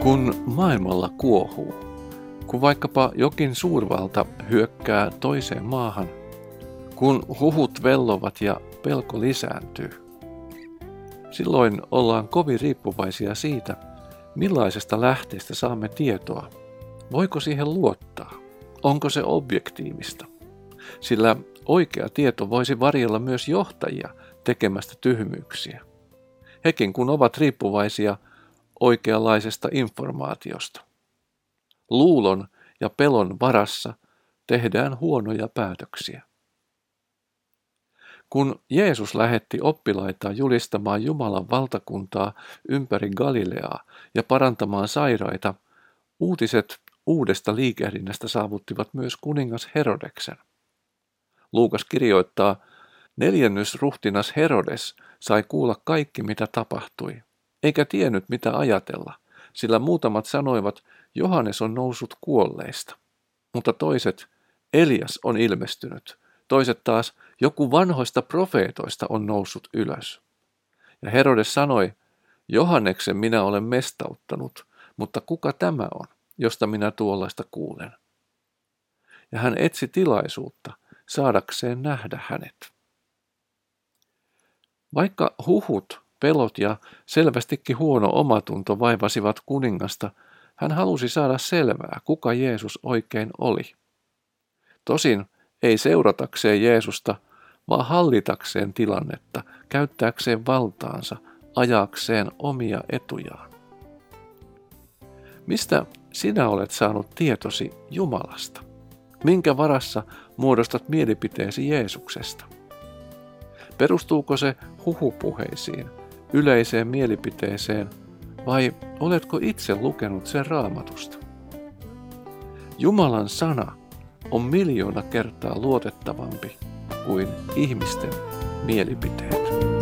Kun maailmalla kuohuu, kun vaikkapa jokin suurvalta hyökkää toiseen maahan, kun huhut vellovat ja pelko lisääntyy, silloin ollaan kovin riippuvaisia siitä, millaisesta lähteestä saamme tietoa. Voiko siihen luottaa? Onko se objektiivista? Sillä oikea tieto voisi varjella myös johtajia tekemästä tyhmyyksiä. Hekin kun ovat riippuvaisia oikeanlaisesta informaatiosta. Luulon ja pelon varassa tehdään huonoja päätöksiä. Kun Jeesus lähetti oppilaitaan julistamaan Jumalan valtakuntaa ympäri Galileaa ja parantamaan sairaita, uutiset uudesta liikehdinnästä saavuttivat myös kuningas Herodeksen. Luukas kirjoittaa, 4. ruhtinas Herodes sai kuulla kaikki mitä tapahtui, eikä tiennyt mitä ajatella, sillä muutamat sanoivat, Johannes on noussut kuolleista, mutta toiset, Elias on ilmestynyt, toiset taas, joku vanhoista profeetoista on noussut ylös. Ja Herodes sanoi, Johanneksen minä olen mestauttanut, mutta kuka tämä on, josta minä tuollaista kuulen? Ja hän etsi tilaisuutta saadakseen nähdä hänet. Vaikka huhut, pelot ja selvästikin huono omatunto vaivasivat kuningasta, hän halusi saada selvää, kuka Jeesus oikein oli. Tosin ei seuratakseen Jeesusta, vaan hallitakseen tilannetta, käyttääkseen valtaansa, ajakseen omia etujaan. Mistä sinä olet saanut tietosi Jumalasta? Minkä varassa muodostat mielipiteesi Jeesuksesta? Perustuuko se huhupuheisiin, yleiseen mielipiteeseen, vai oletko itse lukenut sen Raamatusta? Jumalan sana on 1 000 000 kertaa luotettavampi kuin ihmisten mielipiteet.